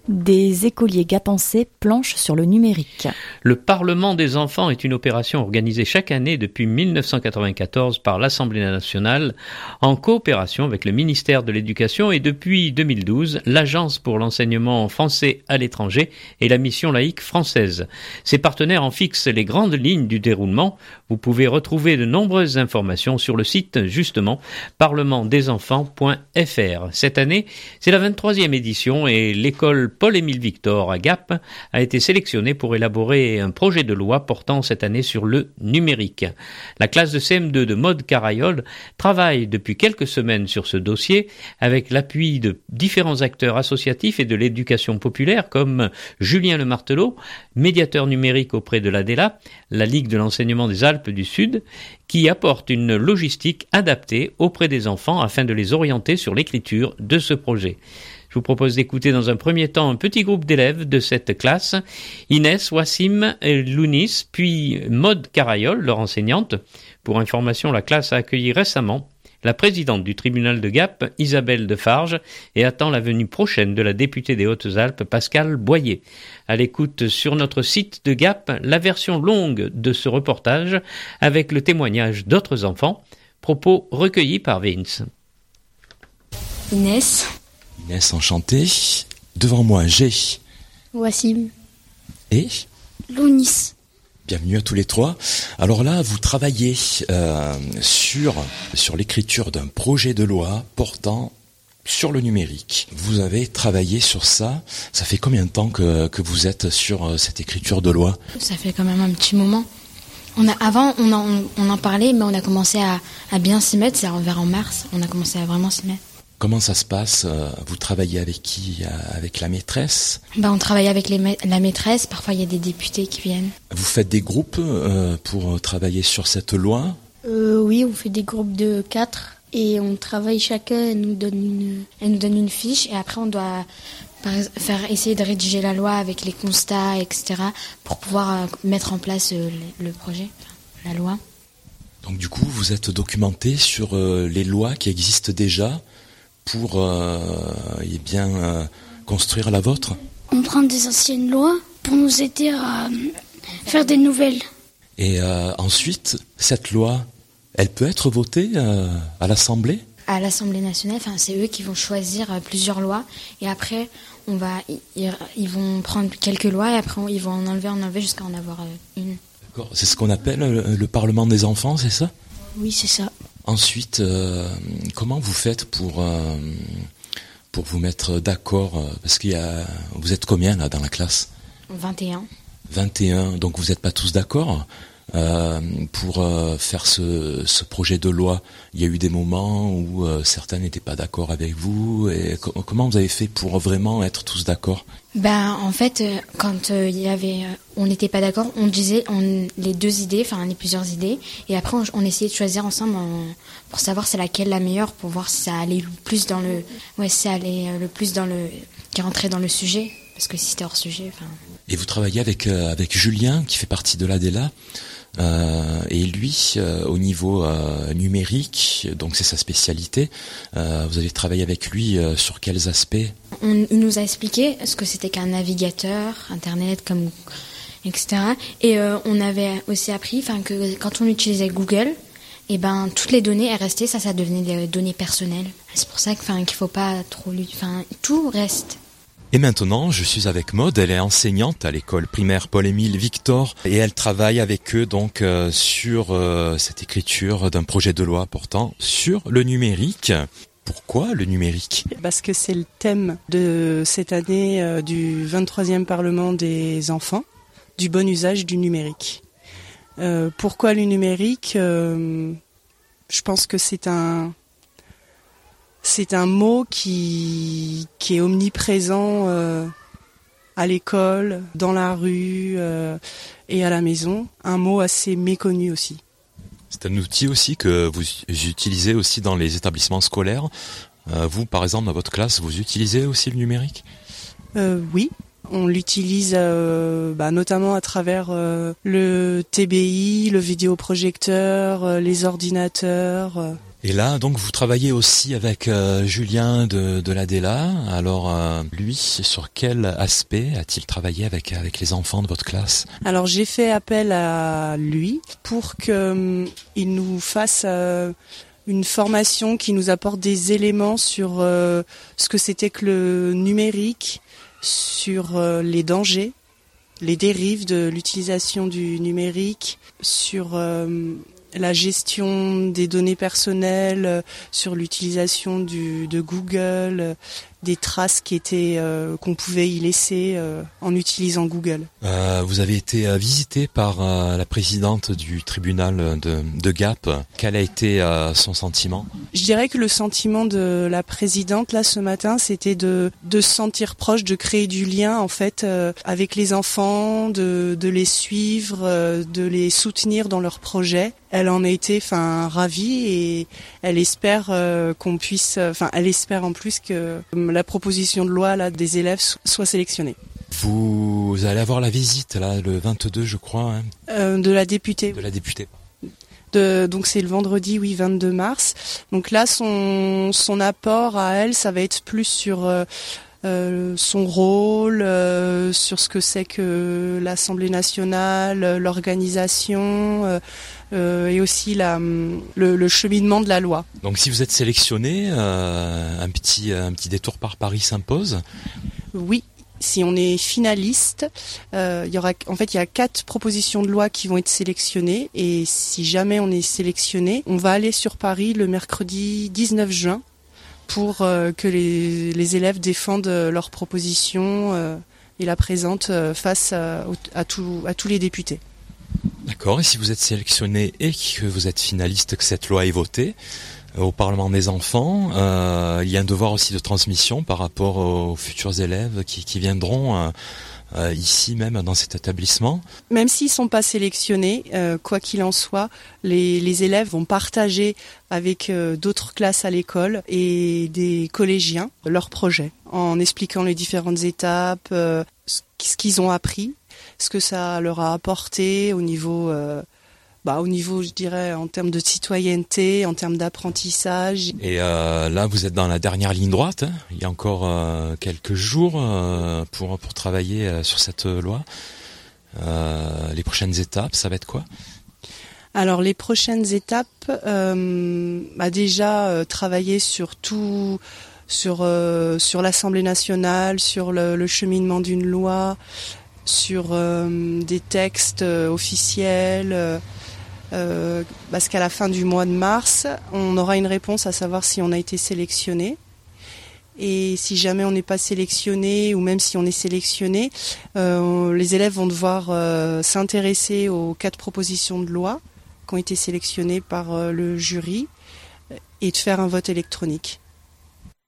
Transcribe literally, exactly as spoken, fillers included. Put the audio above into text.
Des écoliers gapençais planchent sur le numérique. Le Parlement des enfants est une opération organisée chaque année depuis mille neuf cent quatre-vingt-quatorze par l'Assemblée nationale en coopération avec le ministère de l'Éducation et depuis deux mille douze, l'Agence pour l'enseignement français à l'étranger et la mission laïque française. Ces partenaires en fixent les grandes lignes du déroulement. Vous pouvez retrouver de nombreuses informations sur le site justement parlement des enfants point f r. Cette année, c'est la vingt-troisième édition et l'école Paul-Émile Victor à Gap a été sélectionné pour élaborer un projet de loi portant cette année sur le numérique. La classe de C M deux de Maude Carayol travaille depuis quelques semaines sur ce dossier avec l'appui de différents acteurs associatifs et de l'éducation populaire comme Julien Le Martelot, médiateur numérique auprès de l'A D E L A, la Ligue de l'enseignement des Alpes du Sud, qui apporte une logistique adaptée auprès des enfants afin de les orienter sur l'écriture de ce projet. Je vous propose d'écouter dans un premier temps un petit groupe d'élèves de cette classe, Inès, Wassim, Lounis, puis Maude Carayol, leur enseignante. Pour information, la classe a accueilli récemment la présidente du tribunal de Gap, Isabelle Defarge, et attend la venue prochaine de la députée des Hautes-Alpes, Pascale Boyer. À l'écoute sur notre site de Gap, la version longue de ce reportage avec le témoignage d'autres enfants, propos recueillis par Vince. Inès. Inès, enchantée. Devant moi, j'ai... Wassim. Et Lounis. Bienvenue à tous les trois. Alors là, vous travaillez euh, sur, sur l'écriture d'un projet de loi portant sur le numérique. Vous avez travaillé sur ça. Ça fait combien de temps que, que vous êtes sur cette écriture de loi ? Ça fait quand même un petit moment. On a, avant, on en, on en parlait, mais on a commencé à, à bien s'y mettre. C'est vers en mars, on a commencé à vraiment s'y mettre. Comment ça se passe ? Vous travaillez avec qui ? Avec la maîtresse ? Ben, on travaille avec les ma- la maîtresse, parfois il y a des députés qui viennent. Vous faites des groupes euh, pour travailler sur cette loi ? euh, Oui, on fait des groupes de quatre et on travaille chacun, elle nous donne une, elle nous donne une fiche et après on doit par, faire essayer de rédiger la loi avec les constats, et cetera pour pouvoir euh, mettre en place euh, le, le projet, la loi. Donc du coup, vous êtes documenté sur euh, les lois qui existent déjà pour euh, eh bien, euh, construire la vôtre ? On prend des anciennes lois pour nous aider à faire des nouvelles. Et euh, ensuite, cette loi, elle peut être votée euh, à l'Assemblée ? À l'Assemblée nationale, enfin, c'est eux qui vont choisir euh, plusieurs lois et après, on va, ils, ils vont prendre quelques lois et après, ils vont en enlever, en enlever jusqu'à en avoir euh, une. D'accord. C'est ce qu'on appelle le, le Parlement des enfants, c'est ça ? Oui, c'est ça. Ensuite, euh, comment vous faites pour, euh, pour vous mettre d'accord ? Parce qu'il y a, vous êtes combien là dans la classe ? vingt et un. vingt et un, donc vous n'êtes pas tous d'accord ? Euh, pour euh, faire ce, ce projet de loi, il y a eu des moments où euh, certains n'étaient pas d'accord avec vous. Et co- comment vous avez fait pour vraiment être tous d'accord ? Ben en fait, euh, quand euh, il y avait, euh, on n'était pas d'accord, on disait on, les deux idées, enfin les plusieurs idées, et après on, on essayait de choisir ensemble en, pour savoir c'est laquelle la meilleure, pour voir si ça allait le plus dans le, ouais, si ça allait euh, le plus dans le, qui rentrait dans le sujet, parce que si c'était hors sujet, enfin. Et vous travaillez avec euh, avec Julien qui fait partie de l'A D E L A. Euh, et lui, euh, au niveau euh, numérique, donc c'est sa spécialité, euh, vous avez travaillé avec lui euh, sur quels aspects ? On, il nous a expliqué ce que c'était qu'un navigateur, Internet, comme, et cetera. Et euh, on avait aussi appris que quand on utilisait Google, et ben, toutes les données elles restaient, ça, ça devenait des données personnelles. C'est pour ça que, qu'il ne faut pas trop... Enfin, tout reste. Et maintenant, je suis avec Maude, elle est enseignante à l'école primaire Paul-Émile Victor et elle travaille avec eux donc euh, sur euh, cette écriture d'un projet de loi portant sur le numérique. Pourquoi le numérique ? Parce que c'est le thème de cette année euh, du vingt-troisième Parlement des enfants, du bon usage du numérique. Euh, pourquoi le numérique ? euh, Je pense que c'est un... C'est un mot qui, qui est omniprésent euh, à l'école, dans la rue euh, et à la maison. Un mot assez méconnu aussi. C'est un outil aussi que vous utilisez aussi dans les établissements scolaires. Euh, vous, par exemple, dans votre classe, vous utilisez aussi le numérique ? euh, Oui, on l'utilise euh, bah, notamment à travers euh, le T B I, le vidéoprojecteur, euh, les ordinateurs... Euh. Et là, donc, vous travaillez aussi avec euh, Julien de, de l'Adela. Alors, euh, lui, sur quel aspect a-t-il travaillé avec, avec les enfants de votre classe ? Alors, j'ai fait appel à lui pour qu'il euh, nous fasse euh, une formation qui nous apporte des éléments sur euh, ce que c'était que le numérique, sur euh, les dangers, les dérives de l'utilisation du numérique, sur euh, la gestion des données personnelles, euh, sur l'utilisation du, de Google, euh, des traces qui étaient euh, qu'on pouvait y laisser euh, en utilisant Google. Euh, vous avez été euh, visité par euh, la présidente du tribunal de, de Gap. Quel a été euh, son sentiment ? Je dirais que le sentiment de la présidente là ce matin, c'était de de se sentir proche, de créer du lien en fait euh, avec les enfants, de de les suivre, euh, de les soutenir dans leurs projets. Elle en a été enfin ravie et elle espère euh, qu'on puisse enfin elle espère en plus que la proposition de loi là des élèves soit sélectionnée. Vous allez avoir la visite là le vingt-deux, je crois, hein, Euh, de la députée. de la députée. De, donc c'est le vendredi, oui, vingt-deux mars. Donc là, son son apport à elle, ça va être plus sur euh, euh, son rôle, euh, sur ce que c'est que l'Assemblée nationale, l'organisation euh, euh, et aussi la le, le cheminement de la loi. Donc si vous êtes sélectionné, euh, un petit un petit détour par Paris s'impose. Oui. Si on est finaliste, euh, il y aura, en fait, il y a quatre propositions de loi qui vont être sélectionnées. Et si jamais on est sélectionné, on va aller sur Paris le mercredi dix-neuf juin pour euh, que les, les élèves défendent leurs propositions euh, et la présentent euh, face à, à, tout, à tous les députés. D'accord. Et si vous êtes sélectionné et que vous êtes finaliste, que cette loi est votée au Parlement des enfants, euh, il y a un devoir aussi de transmission par rapport aux futurs élèves qui, qui viendront euh, euh, ici même dans cet établissement. Même s'ils sont pas sélectionnés, euh, quoi qu'il en soit, les, les élèves vont partager avec euh, d'autres classes à l'école et des collégiens leurs projets en expliquant les différentes étapes, euh, ce qu'ils ont appris, ce que ça leur a apporté au niveau euh, Bah, au niveau, je dirais, en termes de citoyenneté, en termes d'apprentissage. Et euh, là, vous êtes dans la dernière ligne droite. Hein. Il y a encore euh, quelques jours euh, pour pour travailler euh, sur cette loi. Euh, les prochaines étapes, ça va être quoi ? Alors, les prochaines étapes, euh, bah déjà euh, travailler sur tout, sur euh, sur l'Assemblée nationale, sur le, le cheminement d'une loi, sur euh, des textes euh, officiels. Euh, Euh, parce qu'à la fin du mois de mars, on aura une réponse à savoir si on a été sélectionné. Et si jamais on n'est pas sélectionné, ou même si on est sélectionné, euh, les élèves vont devoir euh, s'intéresser aux quatre propositions de loi qui ont été sélectionnées par euh, le jury et de faire un vote électronique.